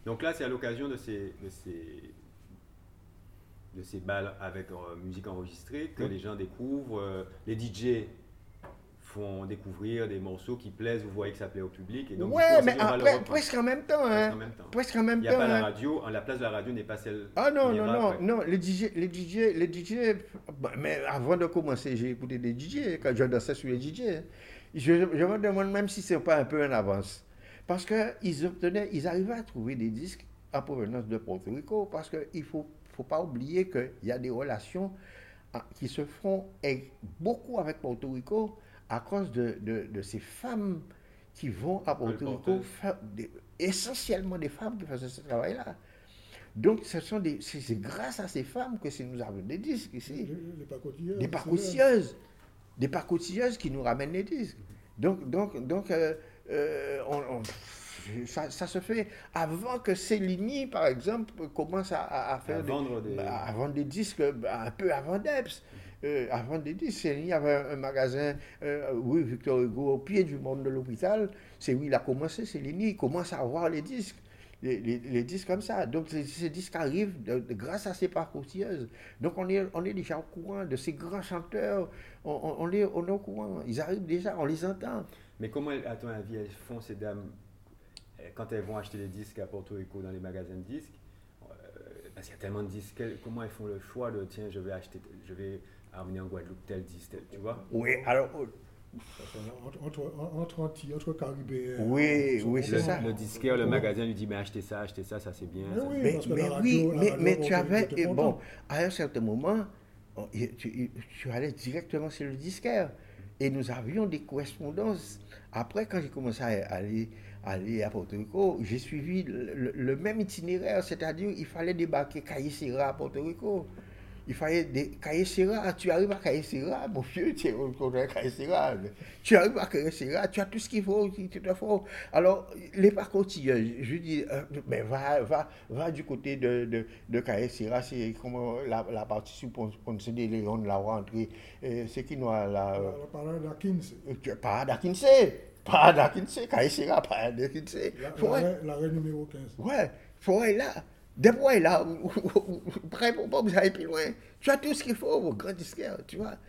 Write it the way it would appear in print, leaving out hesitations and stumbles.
Donc là, c'est à l'occasion de ces balles avec musique enregistrée que les gens découvrent, les DJ font découvrir des morceaux qui plaisent, vous voyez que ça plaît au public, et donc du coup Ouais, on s'est mais dit on va le après, reprendre, presque en même temps, presque hein. en même temps. Presque en Il même n'y a temps, pas la hein. radio, la place de la radio n'est pas celle Ah qui non, non, viendra non, après. non, les DJ, bah, mais avant de commencer, j'ai écouté des DJ, quand je dansais sur les DJ. Je me demande même si c'est pas un peu en avance. Parce ils arrivaient à trouver des disques en provenance de Porto Rico, parce qu'il faut pas oublier qu'il y a des relations qui se font beaucoup avec Porto Rico à cause de ces femmes qui vont à Porto Rico, Colporteuse. essentiellement des femmes qui faisaient ce travail-là. Donc, c'est grâce à ces femmes que nous avons des disques ici. Les pacotilleurs, Des c'est là. pacotilleuses. Des pacotilleuses qui nous ramènent les disques. Donc ça se fait avant que Céline, par exemple, commence à À faire vendre des. à vendre des disques, un peu avant Debs. Avant des disques, Céline avait un magasin, oui, Victor Hugo, au pied du monde de l'hôpital. C'est où il a commencé, Céline. Il commence à avoir les disques. Les disques comme ça. Donc ces disques arrivent grâce à ces parcoursieuses. Donc on est déjà au courant de ces grands chanteurs. On est au courant. Ils arrivent déjà, on les entend. Mais comment, à ton avis, elles font ces dames quand elles vont acheter des disques à Porto Rico dans les magasins de disques? Parce qu'il y a tellement de disques, comment elles font le choix de tiens, je vais amener en Guadeloupe tel disque, tu vois? Oui, alors, Entre Caribéens. oui, oui, c'est ça. Le disquaire, le magasin lui dit mais achetez ça c'est bien. Mais Ça. oui, Mais, parce que mais la oui, radio, mais tu Porto avais. Rico était Bon, content. à un certain moment, tu allais directement sur le disquaire. Et nous avions des correspondances. Après, quand j'ai commencé à aller à Porto Rico, j'ai suivi le même itinéraire, c'est-à-dire il fallait débarquer Caille Serra à Porto Rico. Il fallait des Caille Serra, tu arrives à Caille Serra, mon vieux, tu es au Caille Serra. Tu arrives à Caille Serra, tu as tout ce qu'il faut, qu'il te faut. Alors, les parcoursiers, je dis, mais va du côté de Caille Serra, c'est comme la partie sur Ponce de Léon, la rentrée, c'est qui nous a la. La parole d'Akins. Parade à Kinsey. Parade à Kinsey. Caille Serra, parade à Kinsey. L'arrêt numéro 15. Ouais, forêt là. Des fois là, près pour pas vous aller plus loin. Tu as tout ce qu'il faut au grand disquaire, tu vois.